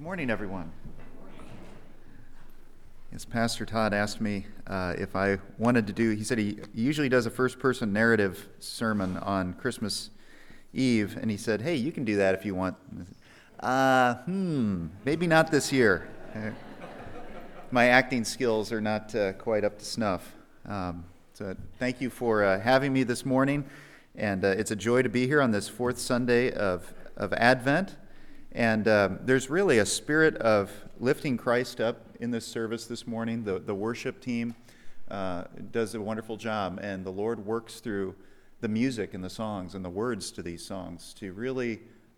Morning, everyone. Yes, Pastor Todd asked me if I wanted to do, he said he usually does a first-person narrative sermon on Christmas Eve, and he said, hey, you can do that if you want. Maybe not this year. My acting skills are not quite up to snuff. So thank you for having me this morning, and it's a joy to be here on this fourth Sunday of Advent. And there's really a spirit of lifting Christ up in this service this morning. The worship team does a wonderful job, and the Lord works through the music and the songs and the words to these songs to really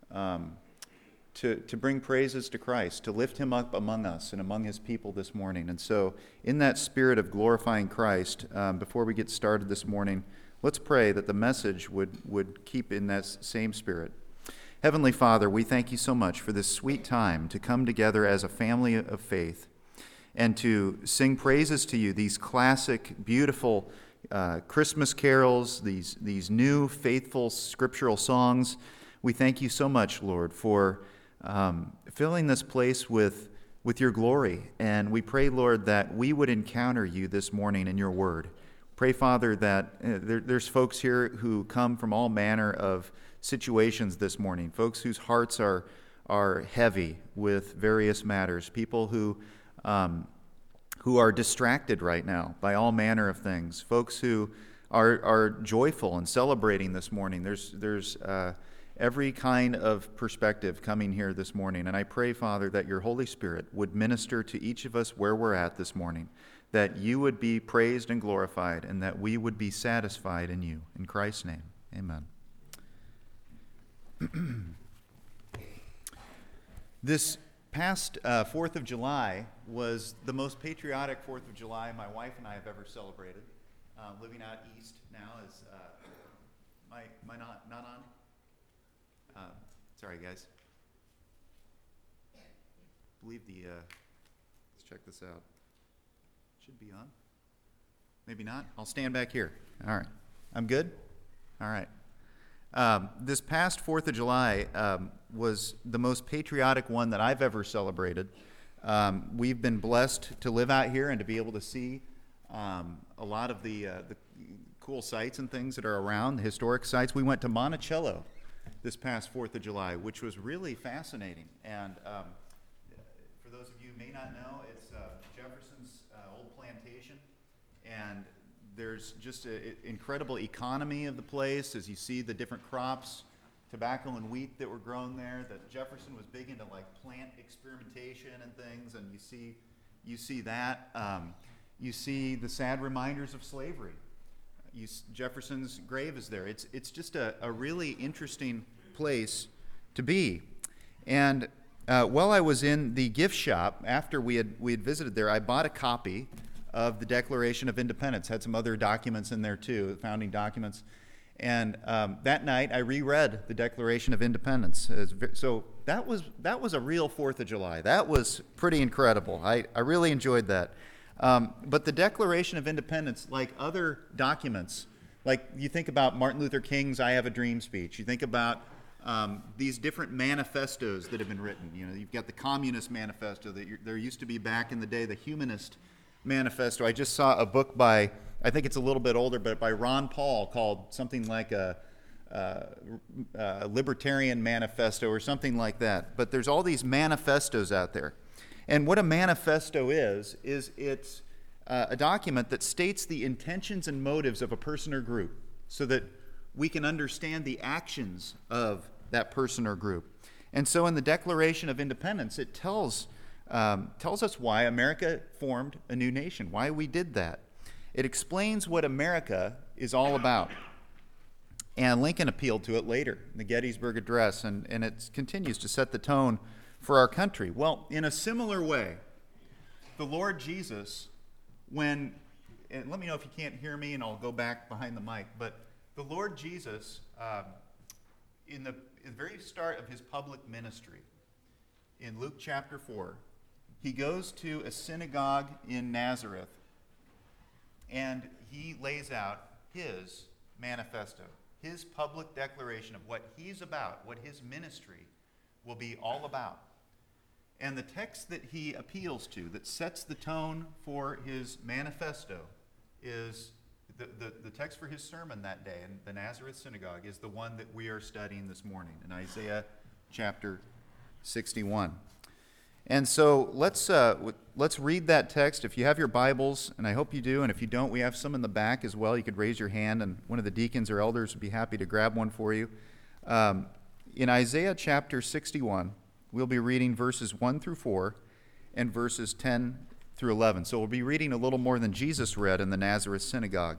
to bring praises to Christ, to lift him up among us and among his people this morning. And so in that spirit of glorifying Christ, before we get started this morning, let's pray that the message would keep in that same spirit. Heavenly Father, we thank you so much for this sweet time to come together as a family of faith and to sing praises to you, these classic, beautiful Christmas carols, these new, faithful, scriptural songs. We thank you so much, Lord, for filling this place with your glory. And we pray, Lord, that we would encounter you this morning in your word. Pray, Father, that there's folks here who come from all manner of situations this morning, folks whose hearts are heavy with various matters, people who are distracted right now by all manner of things, folks who are joyful and celebrating this morning. There's every kind of perspective coming here this morning, and I pray, Father, that your Holy Spirit would minister to each of us where we're at this morning, that you would be praised and glorified, and that we would be satisfied in you. In Christ's name, amen. This past 4th of July was the most patriotic 4th of July my wife and I have ever celebrated. Living out east now is my not on? Sorry, guys. I believe let's check this out. Should be on. Maybe not. I'll stand back here. All right. I'm good? All right. This past 4th of July was the most patriotic one that I've ever celebrated. We've been blessed to live out here and to be able to see a lot of the cool sites and things that are around, the historic sites. We went to Monticello this past 4th of July, which was really fascinating. And for those of you who may not know, it's Jefferson's old plantation, and there's just an incredible economy of the place as you see the different crops, tobacco and wheat that were grown there. That Jefferson was big into like plant experimentation and things, and you see that. You see the sad reminders of slavery. Jefferson's grave is there. It's just a really interesting place to be. And while I was in the gift shop after we had visited there, I bought a copy of the Declaration of Independence. Had some other documents in there too, founding documents. And that night I reread the Declaration of Independence. So that was a real 4th of July. That was pretty incredible. I really enjoyed that. But the Declaration of Independence, like other documents, like you think about Martin Luther King's I Have a Dream speech, you think about these different manifestos that have been written. You know, you've got the Communist Manifesto there used to be back in the day, the Humanist Manifesto. I just saw a book by, I think it's a little bit older, but by Ron Paul called something like a Libertarian Manifesto or something like that. But there's all these manifestos out there. And what a manifesto is it's a document that states the intentions and motives of a person or group so that we can understand the actions of that person or group. And so in the Declaration of Independence, it tells us why America formed a new nation, why we did that. It explains what America is all about. And Lincoln appealed to it later in the Gettysburg Address, and it continues to set the tone for our country. Well, in a similar way, the Lord Jesus, and let me know if you can't hear me, and I'll go back behind the mic, but the Lord Jesus, in the very start of his public ministry, in Luke chapter 4, he goes to a synagogue in Nazareth, and he lays out his manifesto, his public declaration of what he's about, what his ministry will be all about. And the text that he appeals to, that sets the tone for his manifesto, is the text for his sermon that day in the Nazareth synagogue is the one that we are studying this morning in Isaiah chapter 61. And so let's read that text. If you have your Bibles, and I hope you do, and if you don't, we have some in the back as well. You could raise your hand, and one of the deacons or elders would be happy to grab one for you. In Isaiah chapter 61, we'll be reading verses 1 through 4 and verses 10 through 11. So we'll be reading a little more than Jesus read in the Nazareth synagogue.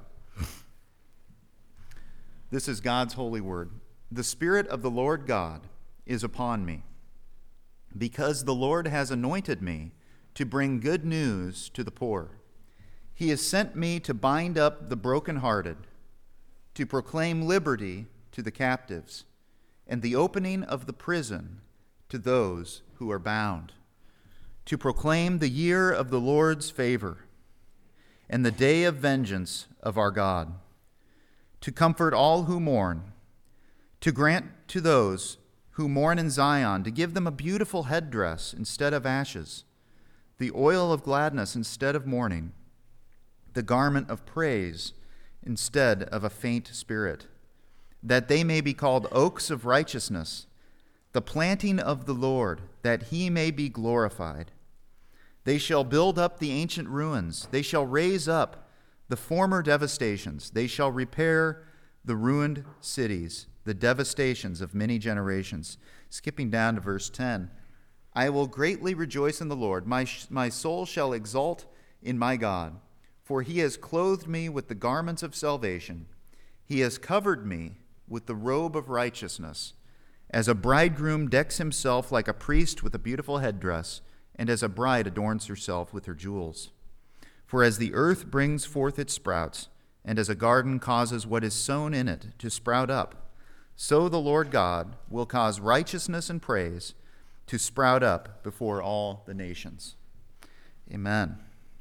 This is God's holy word. The Spirit of the Lord God is upon me, because the Lord has anointed me to bring good news to the poor. He has sent me to bind up the brokenhearted, to proclaim liberty to the captives, and the opening of the prison to those who are bound, to proclaim the year of the Lord's favor and the day of vengeance of our God, to comfort all who mourn, to grant to those who mourn in Zion, to give them a beautiful headdress instead of ashes, the oil of gladness instead of mourning, the garment of praise instead of a faint spirit, that they may be called oaks of righteousness, the planting of the Lord, that he may be glorified. They shall build up the ancient ruins. They shall raise up the former devastations. They shall repair the ruined cities, the devastations of many generations. Skipping down to verse 10. I will greatly rejoice in the Lord. My soul shall exult in my God, for he has clothed me with the garments of salvation. He has covered me with the robe of righteousness, as a bridegroom decks himself like a priest with a beautiful headdress, and as a bride adorns herself with her jewels. For as the earth brings forth its sprouts, and as a garden causes what is sown in it to sprout up, so the Lord God will cause righteousness and praise to sprout up before all the nations. Amen.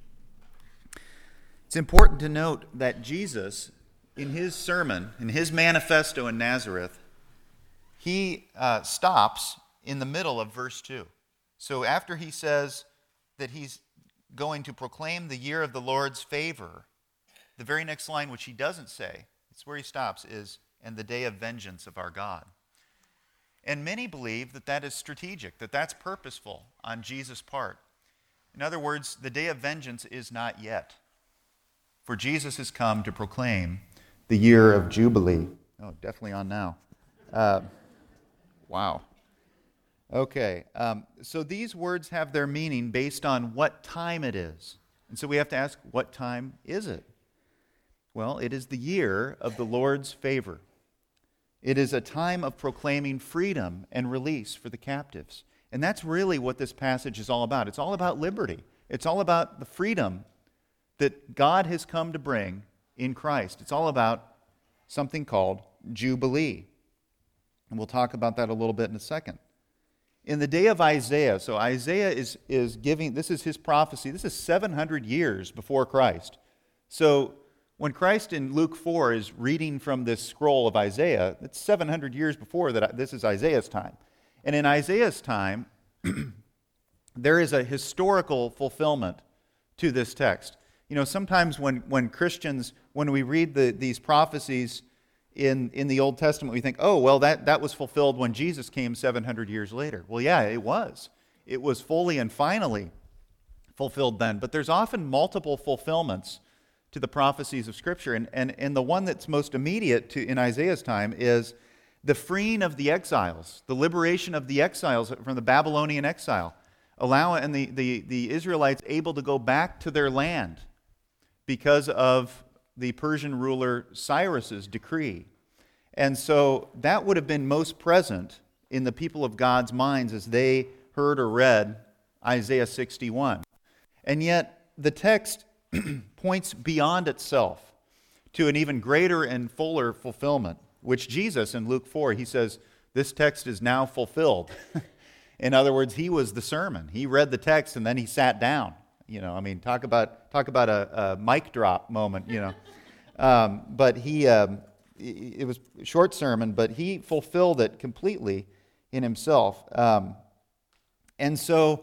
It's important to note that Jesus, in his sermon, in his manifesto in Nazareth, he stops in the middle of verse 2. So after he says that he's going to proclaim the year of the Lord's favor, the very next line, which he doesn't say, it's where he stops, is, and the day of vengeance of our God. And many believe that that is strategic, that that's purposeful on Jesus' part. In other words, the day of vengeance is not yet. For Jesus has come to proclaim the year of Jubilee. Oh, definitely on now. Wow. Okay, so these words have their meaning based on what time it is. And so we have to ask, what time is it? Well, it is the year of the Lord's favor. It is a time of proclaiming freedom and release for the captives. And that's really what this passage is all about. It's all about liberty. It's all about the freedom that God has come to bring in Christ. It's all about something called Jubilee. And we'll talk about that a little bit in a second. In the day of Isaiah, so Isaiah is giving, this is his prophecy, this is 700 years before Christ. So when Christ in Luke 4 is reading from this scroll of Isaiah, it's 700 years before that. This is Isaiah's time. And in Isaiah's time, there is a historical fulfillment to this text. You know, sometimes when Christians, when we read these prophecies in the Old Testament, we think, oh, well, that was fulfilled when Jesus came 700 years later. Well, yeah, it was. It was fully and finally fulfilled then. But there's often multiple fulfillments to the prophecies of Scripture. And the one that's most immediate in Isaiah's time is the freeing of the exiles, the liberation of the exiles from the Babylonian exile, and the Israelites able to go back to their land because of the Persian ruler Cyrus's decree. And so that would have been most present in the people of God's minds as they heard or read Isaiah 61. And yet the text points beyond itself to an even greater and fuller fulfillment, which Jesus in Luke 4, he says, this text is now fulfilled. In other words, he was the sermon. He read the text and then he sat down. You know, I mean, talk about a mic drop moment, you know. But it was a short sermon, but he fulfilled it completely in himself. And so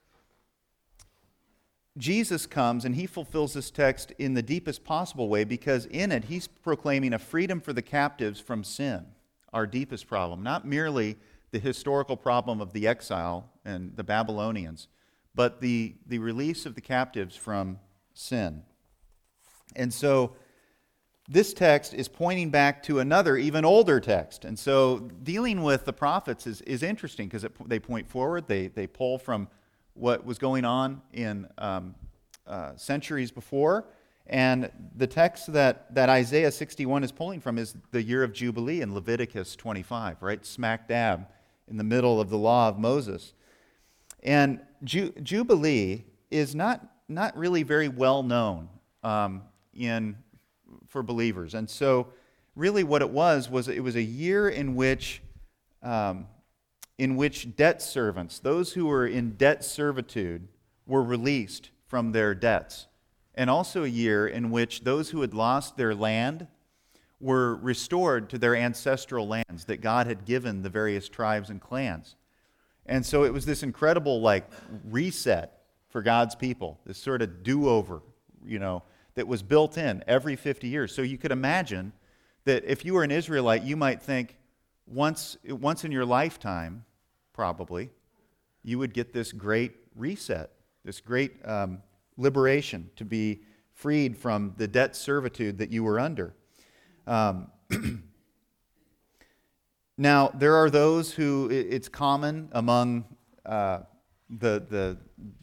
Jesus comes and he fulfills this text in the deepest possible way, because in it he's proclaiming a freedom for the captives from sin, our deepest problem, not merely the historical problem of the exile and the Babylonians, but the release of the captives from sin. And so this text is pointing back to another, even older text. And so dealing with the prophets is interesting, because they point forward, they pull from what was going on in centuries before. And the text that Isaiah 61 is pulling from is the year of Jubilee in Leviticus 25, right? Smack dab in the middle of the law of Moses. And Jubilee is not really very well known for believers. And so really what it was it was a year in which debt servants, those who were in debt servitude, were released from their debts. And also a year in which those who had lost their land were restored to their ancestral lands that God had given the various tribes and clans. And so it was this incredible reset for God's people, this sort of do-over, that was built in every 50 years. So you could imagine that if you were an Israelite, you might think once in your lifetime, probably, you would get this great reset, this great liberation to be freed from the debt servitude that you were under. Now, there are those who it's common among the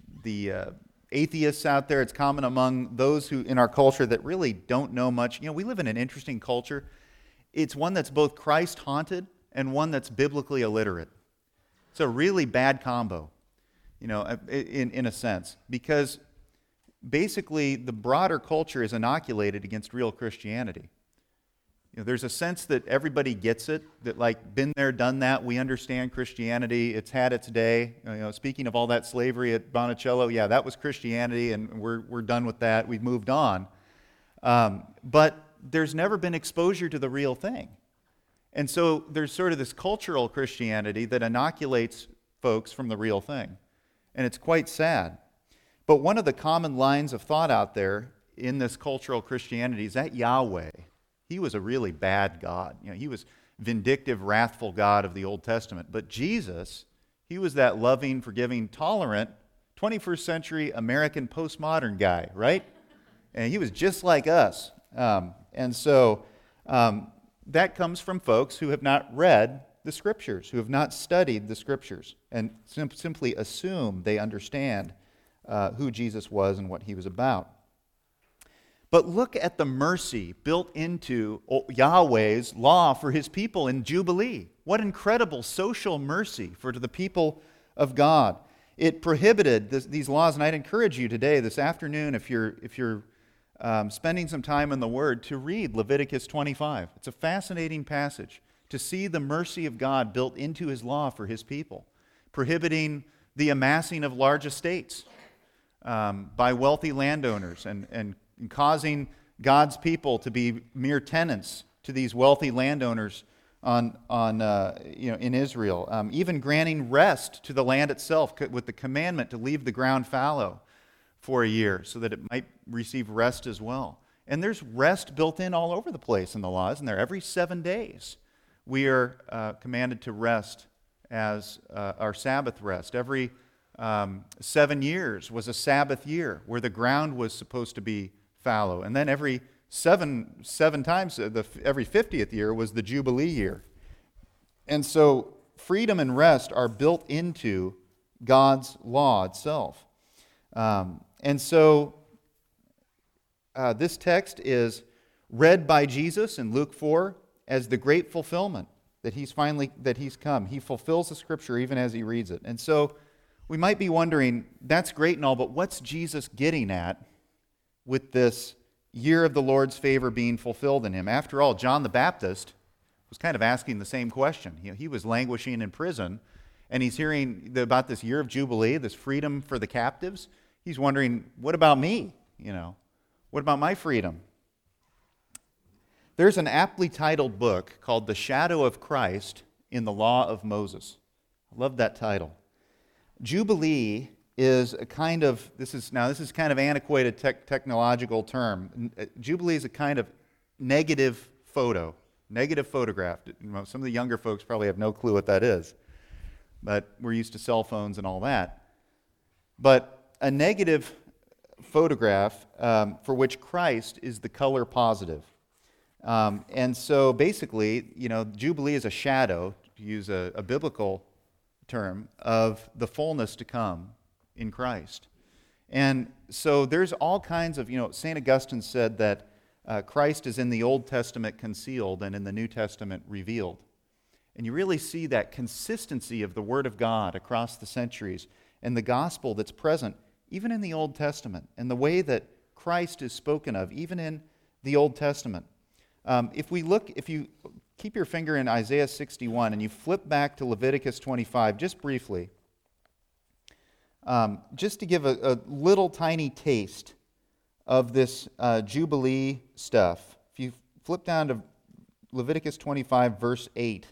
atheists out there. It's common among those who in our culture that really don't know much. We live in an interesting culture. It's one that's both Christ-haunted and one that's biblically illiterate. It's a really bad combo, in a sense, because basically the broader culture is inoculated against real Christianity. There's a sense that everybody gets it, that been there, done that, we understand Christianity, it's had its day. Speaking of all that slavery at Monticello, yeah, that was Christianity, and we're done with that, we've moved on. But there's never been exposure to the real thing. And so there's sort of this cultural Christianity that inoculates folks from the real thing. And it's quite sad. But one of the common lines of thought out there in this cultural Christianity is that Yahweh, he was a really bad God. He was vindictive, wrathful God of the Old Testament. But Jesus, he was that loving, forgiving, tolerant 21st century American postmodern guy, right? And he was just like us. And so that comes from folks who have not read the Scriptures, who have not studied the Scriptures, and simply assume they understand who Jesus was and what he was about. But look at the mercy built into Yahweh's law for his people in Jubilee. What incredible social mercy for the people of God. It prohibited these laws, and I'd encourage you today, this afternoon, if you're spending some time in the Word, to read Leviticus 25. It's a fascinating passage to see the mercy of God built into his law for his people, prohibiting the amassing of large estates by wealthy landowners and causing God's people to be mere tenants to these wealthy landowners in Israel. Even granting rest to the land itself with the commandment to leave the ground fallow for a year so that it might receive rest as well. And there's rest built in all over the place in the law, isn't there? Every 7 days we are commanded to rest as our Sabbath rest. Every 7 years was a Sabbath year where the ground was supposed to be fallow. And then every seven times, every 50th year was the Jubilee year. And so freedom and rest are built into God's law itself. And so this text is read by Jesus in Luke 4 as the great fulfillment that he's come. He fulfills the Scripture even as he reads it. And so we might be wondering, that's great and all, but what's Jesus getting at with this year of the Lord's favor being fulfilled in him? After all, John the Baptist was kind of asking the same question. He was languishing in prison, and he's hearing about this year of Jubilee, this freedom for the captives. He's wondering, what about me? What about my freedom? There's an aptly titled book called The Shadow of Christ in the Law of Moses. I love that title. Jubilee is a kind of, this is kind of antiquated technological term. Jubilee is a kind of negative photograph. Some of the younger folks probably have no clue what that is, but we're used to cell phones and all that. But a negative photograph for which Christ is the color positive. And so basically, Jubilee is a shadow, to use a biblical term, of the fullness to come in Christ. And so there's all kinds of, St. Augustine said that Christ is in the Old Testament concealed and in the New Testament revealed. And you really see that consistency of the Word of God across the centuries and the gospel that's present even in the Old Testament and the way that Christ is spoken of even in the Old Testament. If you keep your finger in Isaiah 61 and you flip back to Leviticus 25 just briefly, just to give a little tiny taste of this Jubilee stuff. If you flip down to Leviticus 25, verse 8,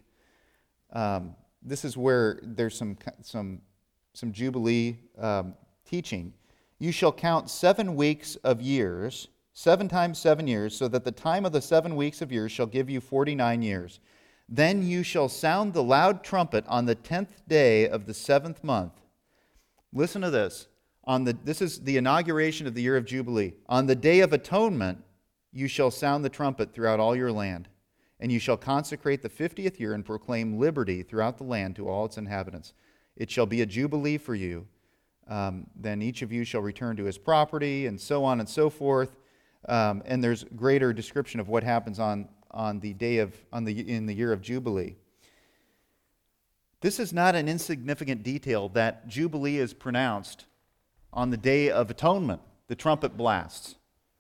this is where there's some Jubilee teaching. You shall count 7 weeks of years, 7 times 7 years, so that the time of the 7 weeks of years shall give you 49 years. Then you shall sound the loud trumpet on the 10th day of the 7th month. Listen to this. This is the inauguration of the year of Jubilee. On the day of atonement, you shall sound the trumpet throughout all your land, and you shall consecrate the 50th year and proclaim liberty throughout the land to all its inhabitants. It shall be a jubilee for you. Then each of you shall return to his property, and so on and so forth. And there's greater description of what happens in the year of Jubilee. This is not an insignificant detail that Jubilee is pronounced on the Day of Atonement, the trumpet blasts.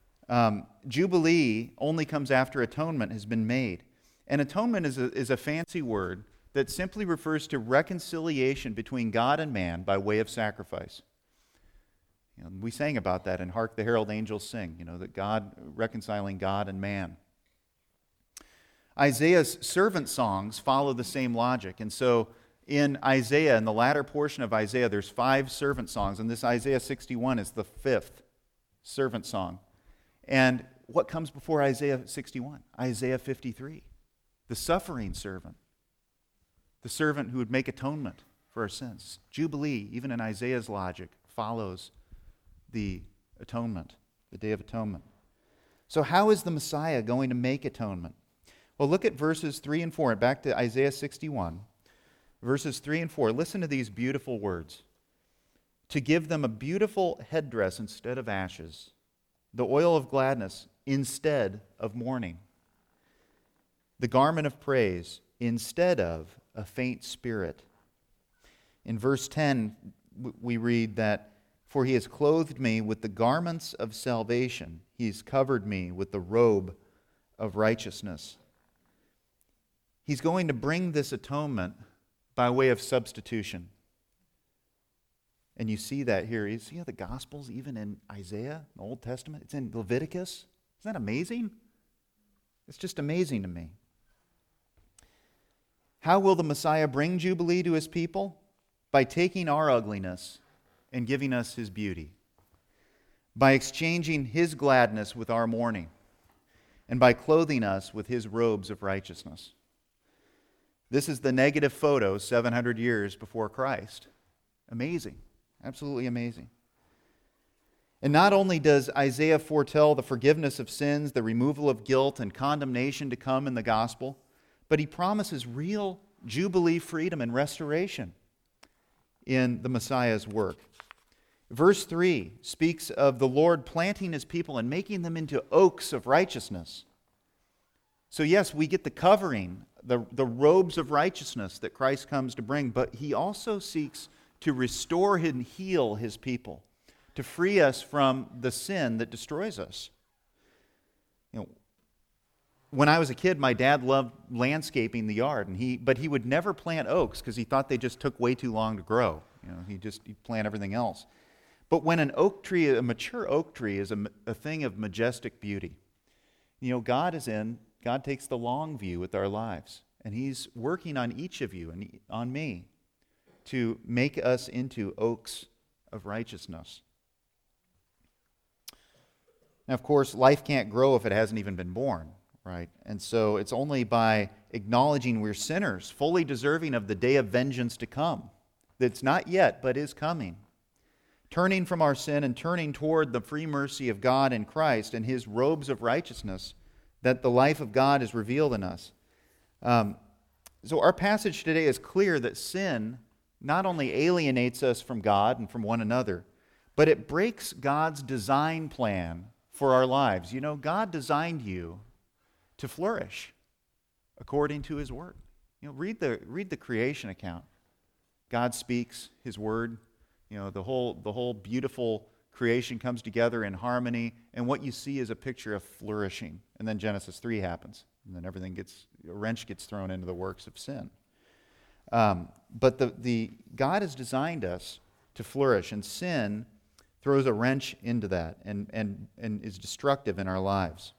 Jubilee only comes after atonement has been made. And atonement is a fancy word that simply refers to reconciliation between God and man by way of sacrifice. We sang about that in Hark the Herald Angels Sing, that God, reconciling God and man. Isaiah's servant songs follow the same logic. And so in Isaiah, in the latter portion of Isaiah, there's 5 servant songs, and this Isaiah 61 is the 5th servant song. And what comes before Isaiah 61? Isaiah 53, the suffering servant, the servant who would make atonement for our sins. Jubilee, even in Isaiah's logic, follows the atonement, the Day of Atonement. So how is the Messiah going to make atonement? Well, look at verses 3 and 4. Back to Isaiah 61. Verses 3 and 4. Listen to these beautiful words. To give them a beautiful headdress instead of ashes, the oil of gladness instead of mourning, the garment of praise instead of a faint spirit. In verse 10, we read that, for he has clothed me with the garments of salvation. He has covered me with the robe of righteousness. He's going to bring this atonement by way of substitution. And you see that here. You see how the Gospels, even in Isaiah, the Old Testament, it's in Leviticus. Isn't that amazing? It's just amazing to me. How will the Messiah bring Jubilee to his people? By taking our ugliness and giving us his beauty. By exchanging his gladness with our mourning. And by clothing us with his robes of righteousness. This is the negative photo 700 years before Christ. Amazing. Absolutely amazing. And not only does Isaiah foretell the forgiveness of sins, the removal of guilt and condemnation to come in the gospel, but he promises real Jubilee freedom and restoration in the Messiah's work. Verse 3 speaks of the Lord planting his people and making them into oaks of righteousness. So yes, we get the covering, the robes of righteousness that Christ comes to bring, but he also seeks to restore and heal his people, to free us from the sin that destroys us. When I was a kid, my dad loved landscaping the yard, but he would never plant oaks because he thought they just took way too long to grow. He'd plant everything else. But when an oak tree, a mature oak tree, is a thing of majestic beauty, God takes the long view with our lives, and he's working on each of you and on me to make us into oaks of righteousness. Now, of course, life can't grow if it hasn't even been born, right? And so it's only by acknowledging we're sinners, fully deserving of the day of vengeance to come, that's not yet, but is coming. Turning from our sin and turning toward the free mercy of God in Christ and His robes of righteousness, that the life of God is revealed in us. So our passage today is clear that sin not only alienates us from God and from one another, but it breaks God's design plan for our lives. You know, God designed you to flourish according to His Word. You know, read the creation account. God speaks His Word. You know, the whole beautiful creation comes together in harmony, and what you see is a picture of flourishing. And then Genesis 3 happens, and then a wrench gets thrown into the works of sin. But God has designed us to flourish, and sin throws a wrench into that and is destructive in our lives.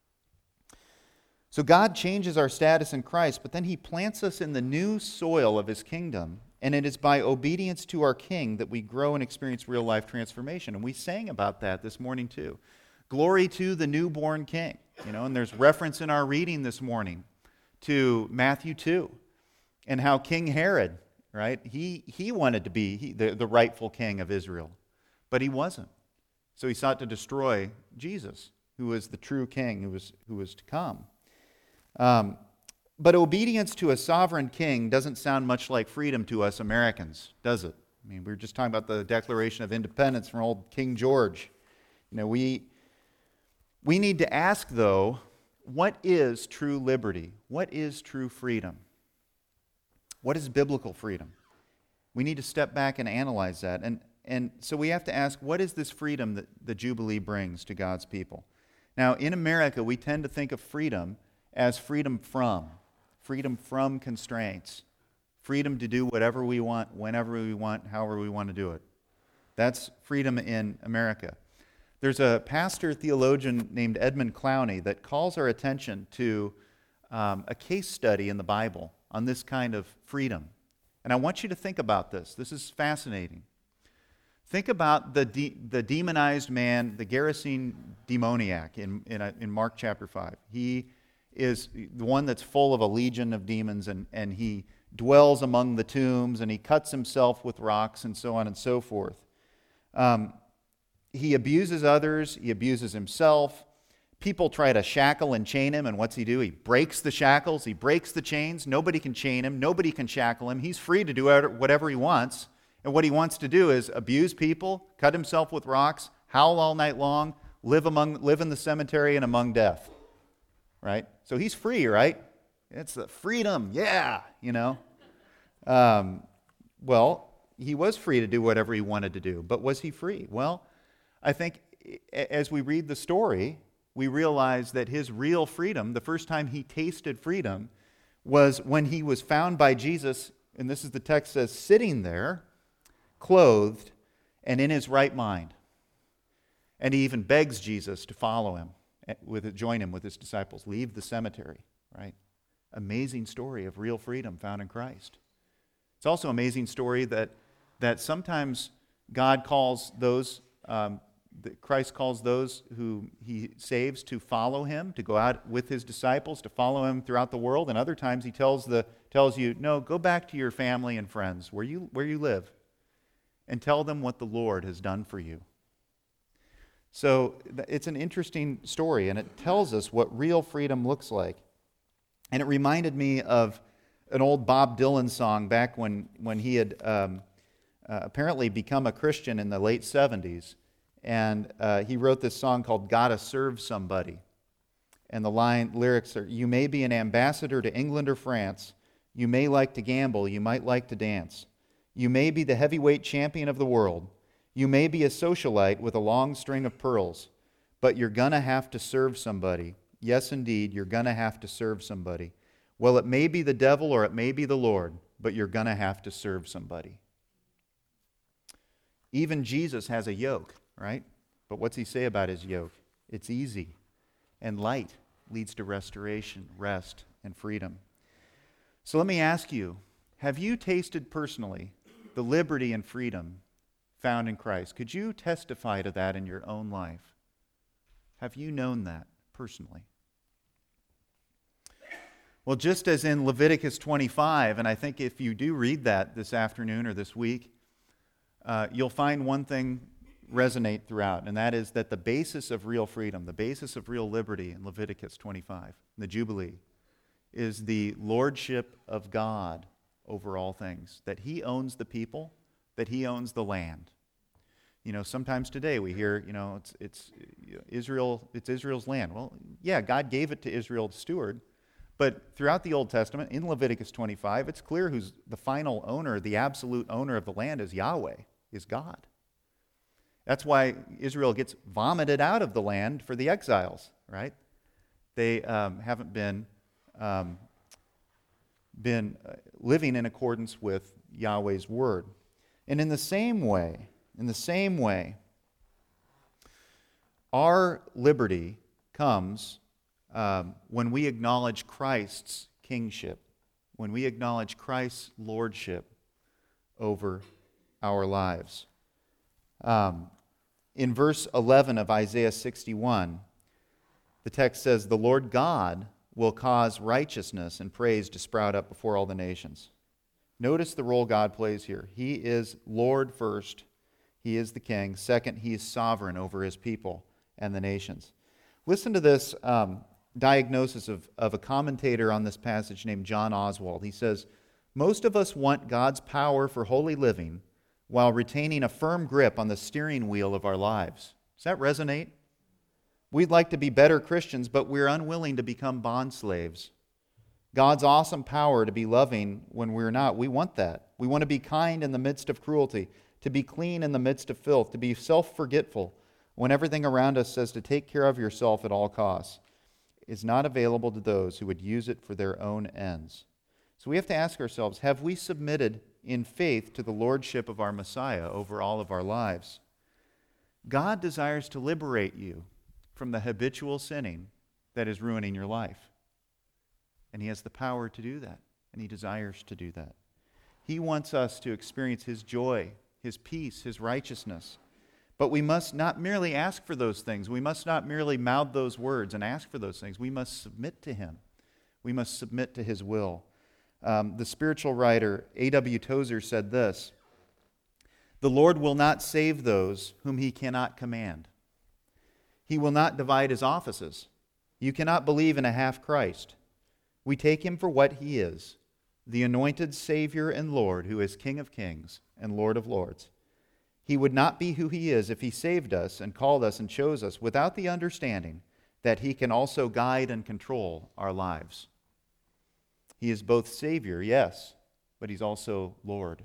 So God changes our status in Christ, but then He plants us in the new soil of His kingdom, and it is by obedience to our King that we grow and experience real life transformation. And we sang about that this morning too. Glory to the newborn King. You know, and there's reference in our reading this morning to Matthew 2 and how King Herod, right, he wanted to be the rightful king of Israel, but he wasn't. So he sought to destroy Jesus, who was the true king who was to come. But obedience to a sovereign king doesn't sound much like freedom to us Americans, does it? I mean, we were just talking about the Declaration of Independence from old King George. You know, we need to ask, though, what is true liberty? What is true freedom? What is biblical freedom? We need to step back and analyze that. And so we have to ask, what is this freedom that the Jubilee brings to God's people? Now, in America, we tend to think of freedom as freedom from constraints, freedom to do whatever we want, whenever we want, however we want to do it. That's freedom in America. There's a pastor theologian named Edmund Clowney that calls our attention to a case study in the Bible on this kind of freedom. And I want you to think about this. This is fascinating. Think about the demonized man, the Gerasene demoniac in Mark chapter 5. He is the one that's full of a legion of demons, and he dwells among the tombs, and he cuts himself with rocks, and so on and so forth. He abuses others, he abuses himself. People try to shackle and chain him, and what's he do? He breaks the shackles, he breaks the chains. Nobody can chain him, nobody can shackle him. He's free to do whatever he wants, and what he wants to do is abuse people, cut himself with rocks, howl all night long, live in the cemetery and among death. Right? So he's free, right? It's the freedom, yeah, you know. Well, he was free to do whatever he wanted to do, but was he free? Well, I think as we read the story, we realize that his real freedom, the first time he tasted freedom, was when he was found by Jesus, and this is the text says, sitting there, clothed, and in his right mind. And he even begs Jesus to follow him, join him with his disciples, leave the cemetery, right? Amazing story of real freedom found in Christ. It's also an amazing story that sometimes God calls those, Christ calls those who he saves to follow him, to go out with his disciples, to follow him throughout the world. And other times he tells you, no, go back to your family and friends where you live and tell them what the Lord has done for you. So it's an interesting story, and it tells us what real freedom looks like. And it reminded me of an old Bob Dylan song back when he had apparently become a Christian in the late 70s. And he wrote this song called Gotta Serve Somebody. And the lyrics are, you may be an ambassador to England or France. You may like to gamble. You might like to dance. You may be the heavyweight champion of the world. You may be a socialite with a long string of pearls, but you're going to have to serve somebody. Yes, indeed, you're going to have to serve somebody. Well, it may be the devil or it may be the Lord, but you're going to have to serve somebody. Even Jesus has a yoke, right? But what's he say about his yoke? It's easy, and light leads to restoration, rest, and freedom. So let me ask you, have you tasted personally the liberty and freedom found in Christ. Could you testify to that in your own life? Have you known that personally? Well, just as in Leviticus 25, and I think if you do read that this afternoon or this week, you'll find one thing resonate throughout, and that is that the basis of real freedom, the basis of real liberty in Leviticus 25, the Jubilee, is the lordship of God over all things, that He owns the people, that He owns the land. You know, sometimes today we hear, it's Israel, it's Israel's land. Well, yeah, God gave it to Israel to steward, but throughout the Old Testament, in Leviticus 25, it's clear who's the final owner, the absolute owner of the land is Yahweh, is God. That's why Israel gets vomited out of the land for the exiles, right? They haven't been living in accordance with Yahweh's word. And in the same way, our liberty comes when we acknowledge Christ's kingship, when we acknowledge Christ's lordship over our lives. In verse 11 of Isaiah 61, the text says, "The Lord God will cause righteousness and praise to sprout up before all the nations." Notice the role God plays here. He is Lord first. He is the king. Second, He is sovereign over His people and the nations. Listen to this diagnosis of a commentator on this passage named John Oswald. He says, "Most of us want God's power for holy living while retaining a firm grip on the steering wheel of our lives." Does that resonate? We'd like to be better Christians, but we're unwilling to become bond slaves. God's awesome power to be loving when we're not, we want that. We want to be kind in the midst of cruelty, to be clean in the midst of filth, to be self-forgetful when everything around us says to take care of yourself at all costs. Is not available to those who would use it for their own ends. So we have to ask ourselves, have we submitted in faith to the lordship of our Messiah over all of our lives? God desires to liberate you from the habitual sinning that is ruining your life. And He has the power to do that, and He desires to do that. He wants us to experience His joy, His peace, His righteousness. But we must not merely ask for those things. We must not merely mouth those words and ask for those things. We must submit to Him. We must submit to His will. The spiritual writer A.W. Tozer said this, "The Lord will not save those whom He cannot command. He will not divide His offices. You cannot believe in a half Christ. We take Him for what He is, the anointed Savior and Lord who is King of kings and Lord of lords. He would not be who He is if He saved us and called us and chose us without the understanding that He can also guide and control our lives. He is both Savior, yes, but He's also Lord."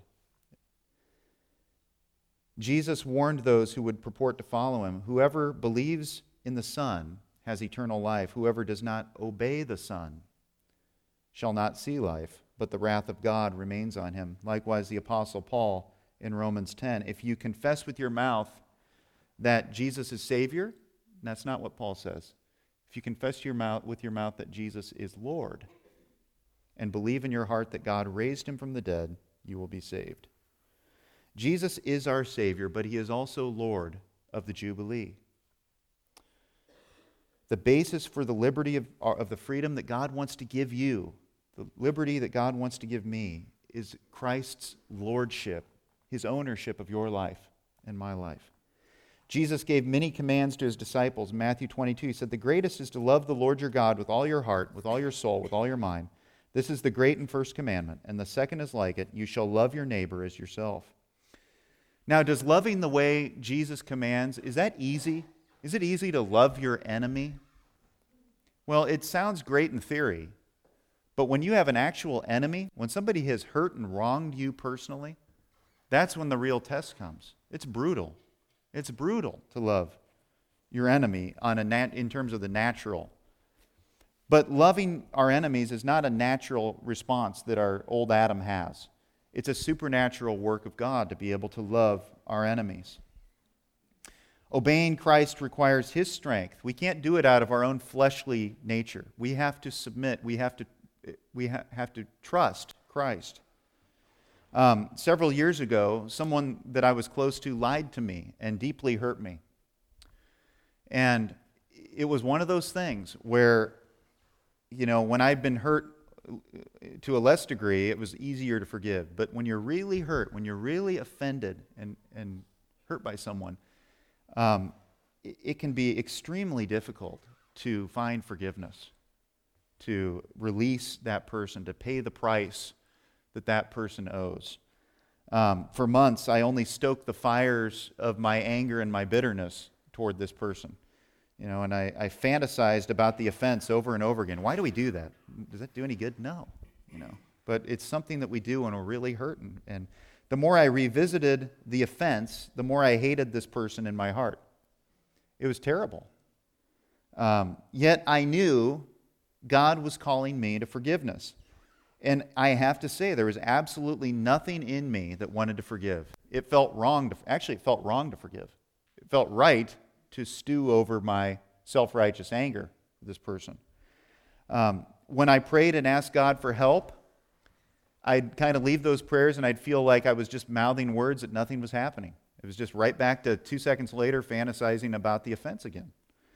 Jesus warned those who would purport to follow Him, "Whoever believes in the Son has eternal life. Whoever does not obey the Son shall not see life, but the wrath of God remains on him." Likewise, the Apostle Paul in Romans 10, if you confess with your mouth that Jesus is Savior, that's not what Paul says. If you confess with your mouth that Jesus is Lord and believe in your heart that God raised Him from the dead, you will be saved. Jesus is our Savior, but He is also Lord of the Jubilee. The basis for the liberty of the freedom that God wants to give you, the liberty that God wants to give me, is Christ's lordship, His ownership of your life and my life. Jesus gave many commands to His disciples. In Matthew 22, He said, "The greatest is to love the Lord your God with all your heart, with all your soul, with all your mind. This is the great and first commandment, and the second is like it. You shall love your neighbor as yourself." Now, does loving the way Jesus commands, is that easy? Is it easy to love your enemy? Well, it sounds great in theory, but when you have an actual enemy, when somebody has hurt and wronged you personally, that's when the real test comes. It's brutal. It's brutal to love your enemy in terms of the natural. But loving our enemies is not a natural response that our old Adam has. It's a supernatural work of God to be able to love our enemies. Obeying Christ requires His strength. We can't do it out of our own fleshly nature. We have to submit. We have to trust Christ. Several years ago, someone that I was close to lied to me and deeply hurt me. And it was one of those things where, when I'd been hurt to a less degree, it was easier to forgive. But when you're really hurt, when you're really offended and hurt by someone, it can be extremely difficult to find forgiveness, to release that person, to pay the price that person owes. For months, I only stoked the fires of my anger and my bitterness toward this person. And I fantasized about the offense over and over again. Why do we do that? Does that do any good? No. But it's something that we do when we're really hurt. And the more I revisited the offense, the more I hated this person in my heart. It was terrible. Yet I knew God was calling me to forgiveness. And I have to say, there was absolutely nothing in me that wanted to forgive. It felt wrong to forgive. It felt right to stew over my self-righteous anger for this person. When I prayed and asked God for help, I'd kind of leave those prayers and I'd feel like I was just mouthing words that nothing was happening. It was just right back to 2 seconds later fantasizing about the offense again.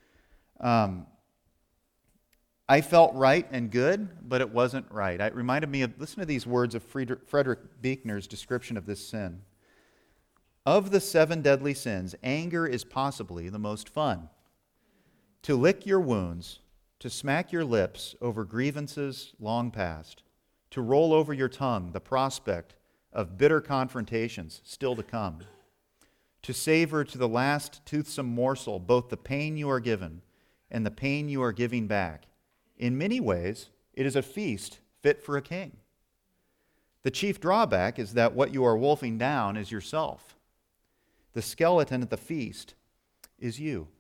I felt right and good, but it wasn't right. It reminded me listen to these words of Frederick Buechner's description of this sin. Of the 7 deadly sins, anger is possibly the most fun. To lick your wounds, to smack your lips over grievances long past, to roll over your tongue the prospect of bitter confrontations still to come, to savor to the last toothsome morsel both the pain you are given and the pain you are giving back. In many ways, it is a feast fit for a king. The chief drawback is that what you are wolfing down is yourself. The skeleton at the feast is you.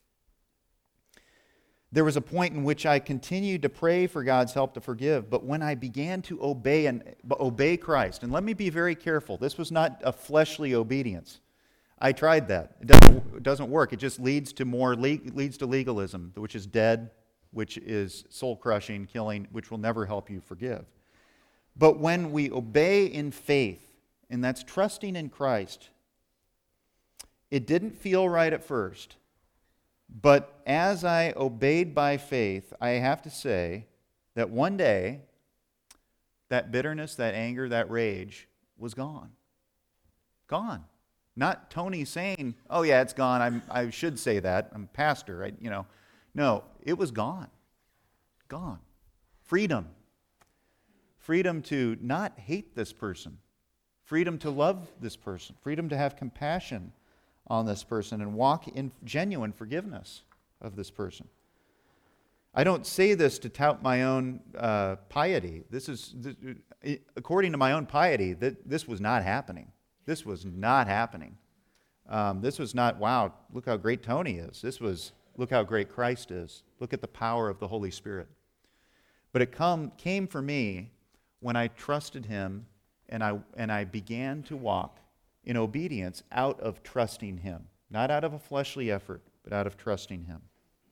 There was a point in which I continued to pray for God's help to forgive, but when I began to obey Christ, and let me be very careful, this was not a fleshly obedience. I tried that. It doesn't work. It just leads to legalism, which is dead, which is soul-crushing, killing, which will never help you forgive. But when we obey in faith, and that's trusting in Christ, it didn't feel right at first. But as I obeyed by faith, I have to say that one day, that bitterness, that anger, that rage was gone. Gone. Not Tony saying, oh yeah, it's gone. I should say that. I'm a pastor, right? No, it was gone. Gone. Freedom. Freedom to not hate this person. Freedom to love this person. Freedom to have compassion on this person and walk in genuine forgiveness of this person. I don't say this to tout my own piety. According to my own piety, this was not happening. This was not happening. This was not, wow, look how great Tony is. This was, look how great Christ is. Look at the power of the Holy Spirit. But it came for me when I trusted Him and I began to walk in obedience out of trusting Him. Not out of a fleshly effort, but out of trusting Him.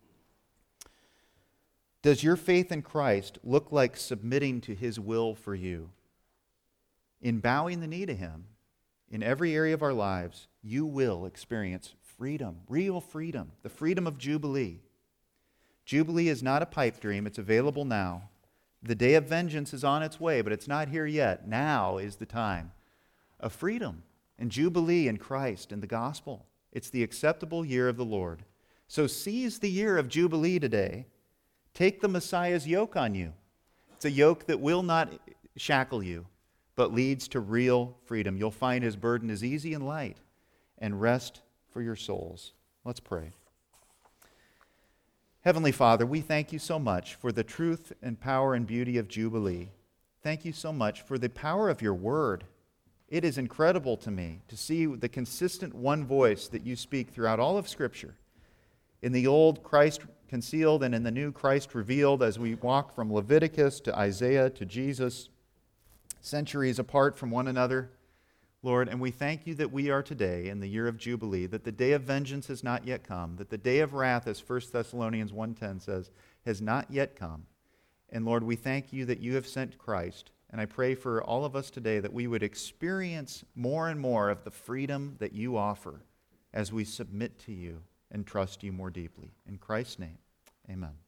Does your faith in Christ look like submitting to His will for you? In bowing the knee to Him, in every area of our lives, you will experience freedom, real freedom, the freedom of Jubilee. Jubilee is not a pipe dream. It's available now. The day of vengeance is on its way, but it's not here yet. Now is the time of freedom and Jubilee in Christ and the gospel. It's the acceptable year of the Lord. So seize the year of Jubilee today. Take the Messiah's yoke on you. It's a yoke that will not shackle you, but leads to real freedom. You'll find His burden is easy and light, and rest for your souls. Let's pray. Heavenly Father, we thank You so much for the truth and power and beauty of Jubilee. Thank You so much for the power of Your Word. It is incredible to me to see the consistent one voice that You speak throughout all of Scripture. In the old, Christ concealed, and in the new, Christ revealed, as we walk from Leviticus to Isaiah to Jesus, centuries apart from one another, Lord, and we thank You that we are today in the year of Jubilee, that the day of vengeance has not yet come, that the day of wrath, as 1 Thessalonians 1:10 says, has not yet come. And Lord, we thank You that You have sent Christ And I pray for all of us today that we would experience more and more of the freedom that you offer as we submit to you and trust you more deeply. In Christ's name, amen.